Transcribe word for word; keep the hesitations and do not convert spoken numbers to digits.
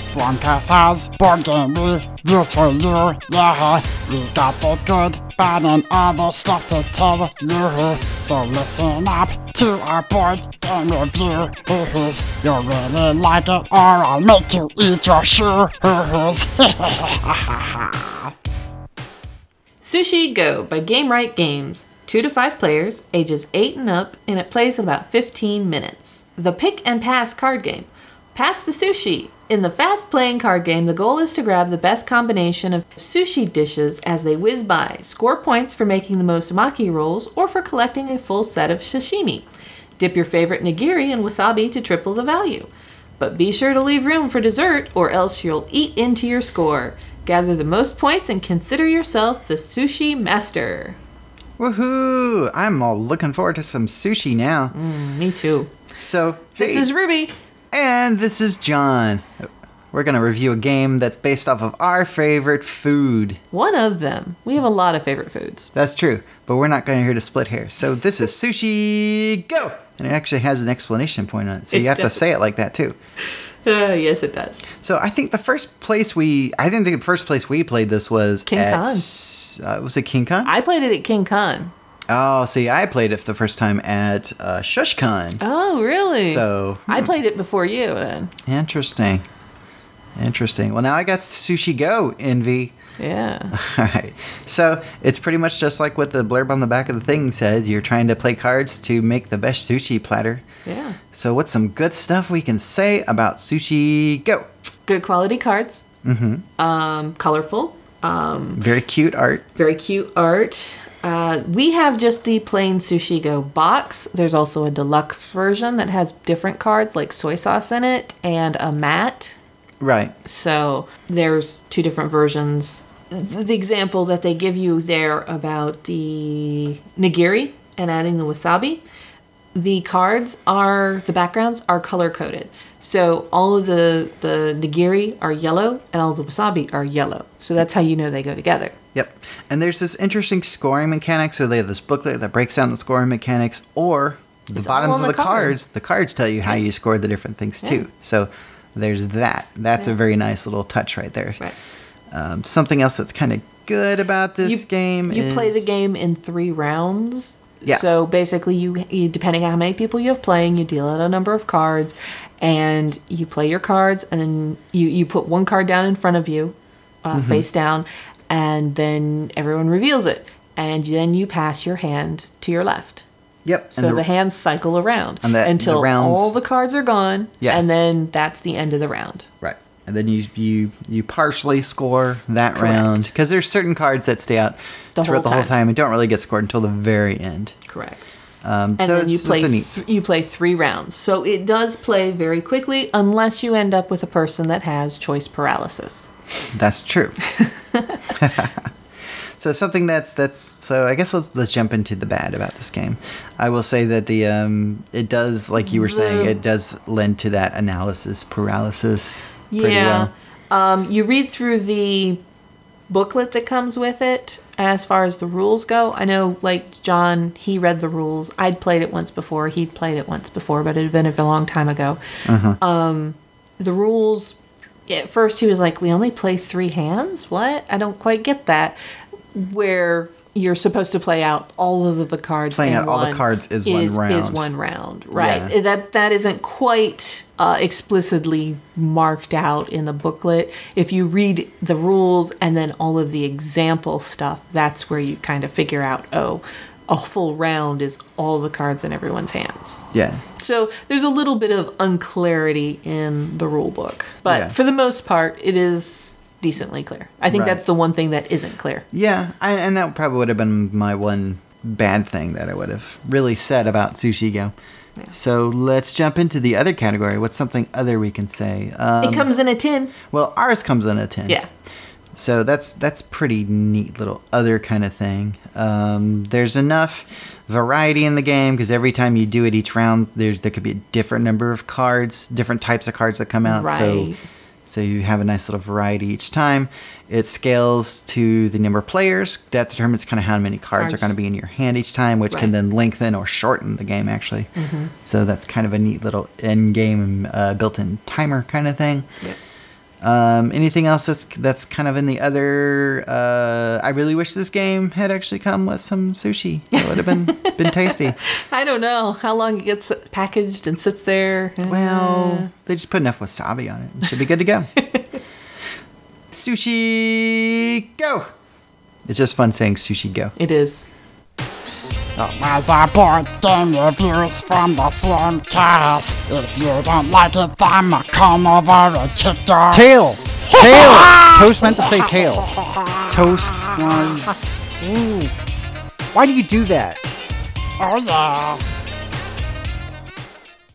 Swancast has board game reviews for you, yeah. We got the good, bad, and other stuff to tell you. So listen up to our board game review. You'll really like it, or I'll make you eat your shoes. Sushi Go by Game Right Games. Two to five players, ages eight and up, and it plays in about fifteen minutes. The pick and pass card game. Pass the sushi. In the fast-playing card game, the goal is to grab the best combination of sushi dishes as they whiz by. Score points for making the most maki rolls or for collecting a full set of sashimi. Dip your favorite nigiri in wasabi to triple the value. But be sure to leave room for dessert or else you'll eat into your score. Gather the most points and consider yourself the sushi master. Woohoo! I'm all looking forward to some sushi now. Mm, me too. So, This hey, is Ruby. and this is John. We're going to review a game that's based off of our favorite food. One of them. We have a lot of favorite foods. That's true, but we're not going here to split hairs. So this is Sushi Go! And it actually has an explanation point on it, so It you have does. to say it like that too. Uh, yes, it does. So I think the first place we, I think the first place we played this was King at, Khan. S- uh, was it King Khan? I played it at King Khan. Oh, see, I played it for the first time at uh, Shush Khan. Oh, really? So, I played it before you then. Interesting. Interesting. Well, now I got Sushi Go, Envy. Yeah. All right. So it's pretty much just like what the blurb on the back of the thing said. You're trying to play cards to make the best sushi platter. Yeah. So what's some good stuff we can say about Sushi Go? Good quality cards. Mm-hmm. Um, colorful. Um, Very cute art. very cute art. Uh, we have just the plain Sushi Go box. There's also a deluxe version that has different cards like soy sauce in it and a mat. Right. So there's two different versions. The example that they give you there about the nigiri and adding the wasabi, the cards are, the backgrounds are color coded. So all of the, the nigiri are yellow and all the wasabi are yellow. So that's how you know they go together. Yep. And there's this interesting scoring mechanic. So they have this booklet that breaks down the scoring mechanics, or the It's all bottoms on of the the card. cards. The cards tell you how you scored the different things Yeah. too. So there's that. That's a Yeah. very nice little touch right there. Right. Um, something else that's kind of good about this game You is... play the game in three rounds. Yeah. So basically, you, you depending on how many people you have playing, you deal out a number of cards, and you play your cards, and then you, you put one card down in front of you, uh, Mm-hmm. face down, and then everyone reveals it, and then you pass your hand to your left. Yep. So and the, hands cycle around and the- until the rounds- all the cards are gone, Yeah. and then that's the end of the round. Right. And then you you you partially score that Correct. round, because there's certain cards that stay out The throughout whole the whole time. time and don't really get scored until the very end. Correct. Um, And so then you it's- play it's a neat- th- you play three rounds. So it does play very quickly unless you end up with a person that has choice paralysis. That's true. So something that's that's so I guess let's let's jump into the bad about this game. I will say that the um it does, like you were saying, The- it does lend to that analysis paralysis pretty Yeah. well. Um, you read through the booklet that comes with it as far as the rules go. I know, like, John, he read the rules. I'd played it once before. He'd played it once before, but it had been a long time ago. Um, the rules, at first he was like, we only play three hands? What? I don't quite get that. Where you're supposed to play out all of the cards. Playing in out all the one cards is one Is round. one round, right? Yeah. That that isn't quite uh, explicitly marked out in the booklet. If you read the rules and then all of the example stuff, that's where you kind of figure out, oh, a full round is all the cards in everyone's hands. Yeah. So there's a little bit of unclarity in the rule book, but Yeah. for the most part, it is decently clear. I think Right. that's the one thing that isn't clear. Yeah, I, and that probably would have been my one bad thing that I would have really said about Sushi Go. So let's jump into the other category. What's something other we can say? Um, It comes in a tin. well, ours comes in a tin. Yeah. So that's that's pretty neat little other kind of thing. Um, there's enough variety in the game because every time you do it each round, there's there could be a different number of cards, different types of cards that come out. So Right. so you have a nice little variety each time. It scales to the number of players. That determines kind of how many cards, Cards. are going to be in your hand each time, which can Right. then lengthen or shorten the game actually. So that's kind of a neat little in-game uh, built-in timer kind of thing. Yeah. Um, anything else that's that's kind of in the other? Uh, I really wish this game had actually come with some sushi. It would have been been tasty. I don't know how long it gets packaged and sits there. Well, they just put enough wasabi on it. It should be good to go. Sushi go. It's just fun saying sushi go. It is. It was a board game reviews from the Swarmcast. If you don't like it, then come over and kick your Tail! Tail! Toast meant to say tail. Toast. Ooh. Why do you do that? Oh yeah.